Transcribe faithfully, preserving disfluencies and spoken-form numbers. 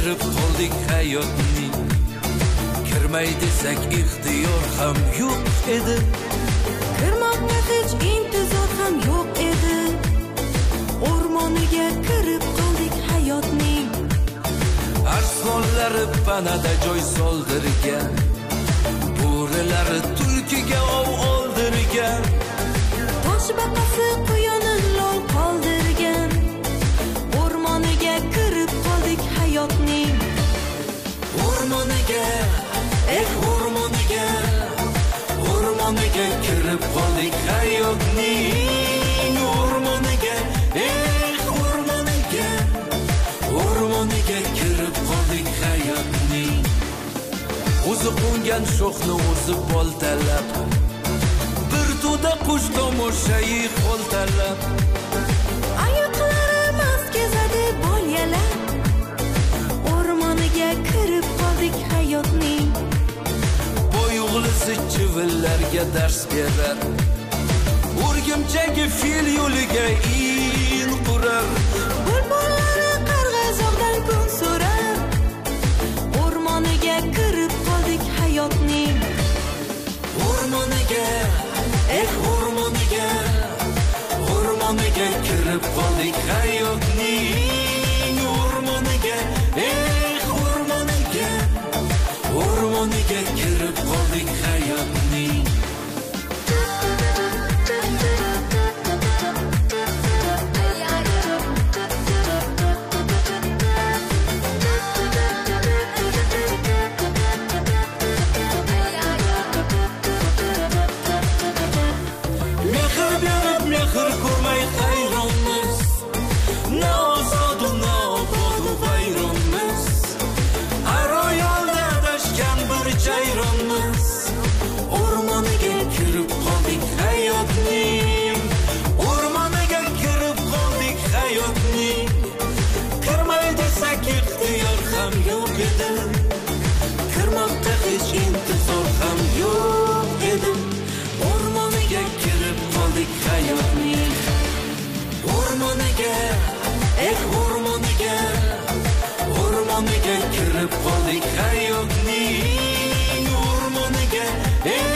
kirib qoldik hayotning. Kirmay desak ixtiyor ham yo'q edi. Kirmoqqa hech intizor ham yo'q edi. O'rmoniga kirib qoldik hayotning. Arslonlari panada joy soldirgan, bo'rilari tulkiga ov oldirgan, Toshbaqasi quyonni lol qoldirgan. O'rmoniga kirib qoldik hayotning. O'rmoniga, eh o'rmoniga, o'rmoniga kirib qoldik hayotning. O'rmoniga, eh o'rmoniga, o'rmoniga kirib qoldik hayotning. O'zi qo'ngan shoxni o'zi boltalab, bir to'da qush tomoshayi qo'ltalab, Oyoqlari mast kezadi bolyalab. O'rmoniga kirib qoldik hayotning. boy o'g'lisi chivinlarga dars berar, o'rgimchagi fil yo'liga in qurar, Bulbullari qarg'azoqdan kun so'rar. O'rmoniga kirib qoldik hayotning. o'rmoniga, eh o'rmoniga, o'rmoniga kirib qoldik hayotning. O'rmoniga, eh o'rmoniga, o'rmoniga kirib qoldik hayotning. Mehr berib mehr ko'rmay hayronmiz, na ozodu na obodu vayronmiz. Aroyolda adashgan bir jayronmiz. O'rmoniga kirib qoldik hayotning. O'rmoniga kirib qoldik hayotning. Kirmay desak ixtiyor ham yo'q edi. Kirmoqqa hech intizor ham yo'q edi. O'rmoniga kirib qoldik hayotning. O'rmoniga, eh o'rmoniga, o'rmoniga kirib qoldik hayotning. O'rmoniga, eh